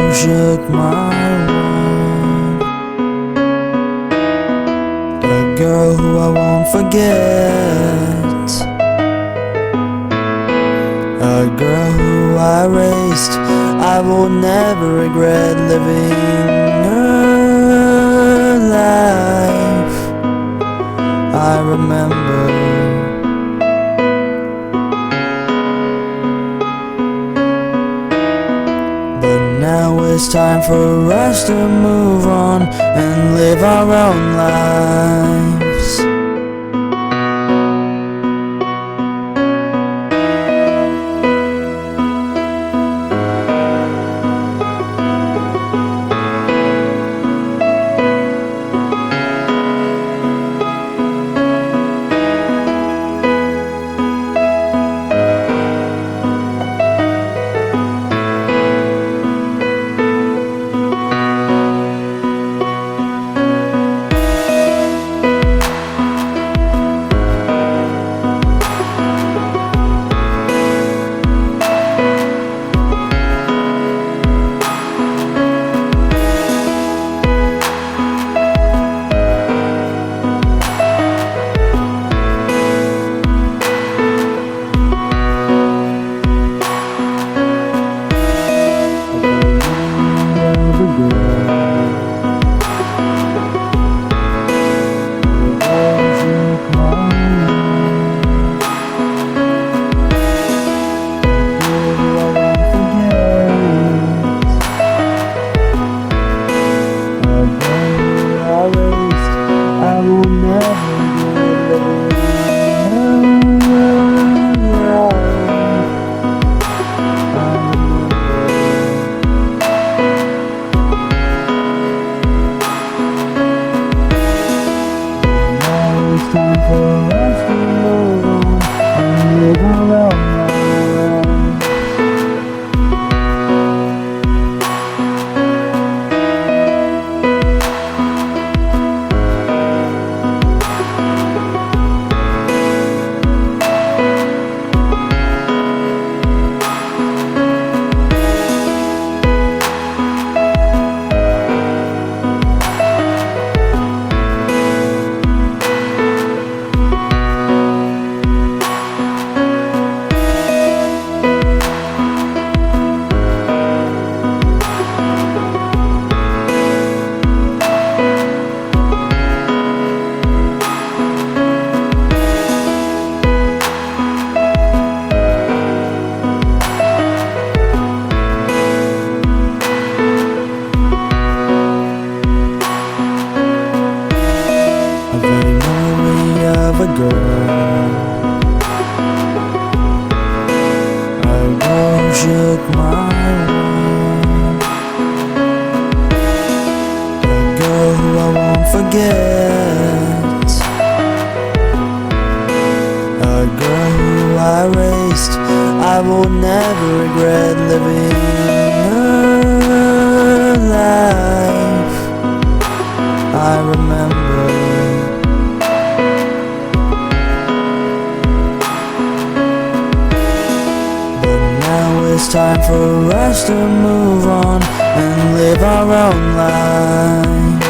shook my world. A girl who I won't forget. A girl who I raised. I will never regret living her life. I remember. Now it's time for us to move on and live our own lives. Time for us to move on and live our own lives. A girl, a girl shook my world. A girl who I won't forget. A girl who I raised. I will never regret living her life. I remember. It's time for us to move on and live our own lives.